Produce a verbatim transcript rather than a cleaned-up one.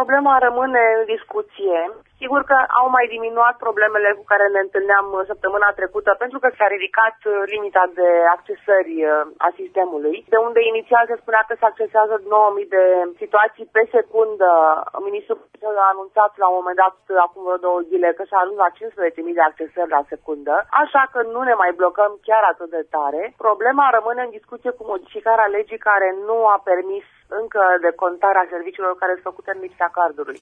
problema rămâne în discuție. Sigur că au mai diminuat problemele cu care ne întâlneam săptămâna trecută, pentru că s-a ridicat limita de accesări a sistemului, de unde inițial se spunea că se accesează nouă mii de situații pe secundă. Ministrul a anunțat la un moment dat, acum vreo două zile, că s-a ajuns la cincisprezece mii de accesări la secundă, așa că nu ne mai blocăm chiar atât de tare. Problema rămâne în discuție cu modificarea legii care nu a permis încă decontarea serviciilor care sunt făcute în lipsa cardului.